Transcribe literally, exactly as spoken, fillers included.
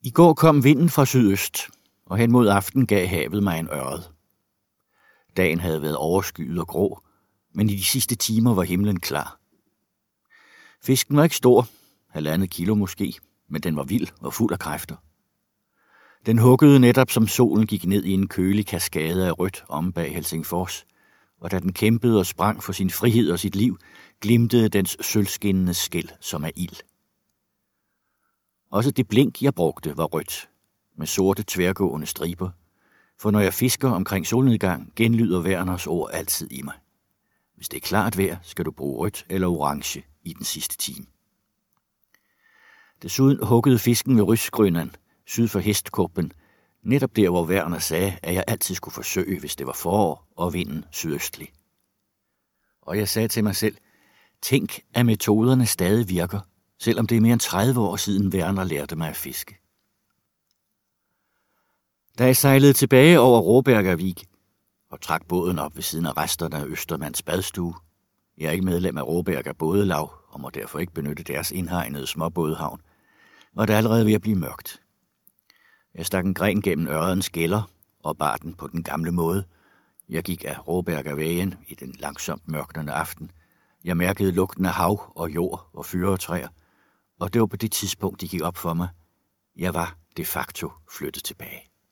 I går kom vinden fra sydøst, og hen mod aften gav havet mig en ørred. Dagen havde været overskyet og grå, men i de sidste timer var himlen klar. Fisken var ikke stor, halvandet kilo måske, men den var vild og fuld af kræfter. Den huggede netop som solen gik ned i en kølig kaskade af rødt om bag Helsingfors, og da den kæmpede og sprang for sin frihed og sit liv, glimtede dens sølvskinnende skæl som af ild. Også det blink, jeg brugte, var rødt, med sorte tværgående striber, for når jeg fisker omkring solnedgang, genlyder Werners ord altid i mig. Hvis det er klart vejr, skal du bruge rødt eller orange i den sidste time. Desuden huggede fisken ved Rysgrønan, syd for Hestkuppen, netop der, hvor Werner sagde, at jeg altid skulle forsøge, hvis det var forår og vinden sydøstlig. Og jeg sagde til mig selv, tænk, at metoderne stadig virker, selvom det er mere end tredive år siden Werner lærte mig at fiske. Da jeg sejlede tilbage over Råbergervig og trak båden op ved siden af resterne af Østermands badstue, jeg er ikke medlem af Råberger Bådelav og må derfor ikke benytte deres indhegnede småbådehavn, var det allerede ved at blive mørkt. Jeg stak en gren gennem ørredens gælder og bar den på den gamle måde. Jeg gik af Råbergervejen i den langsomt mørknende aften. Jeg mærkede lugten af hav og jord og fyretræer, og det var på det tidspunkt, det gik op for mig. Jeg var de facto flyttet tilbage.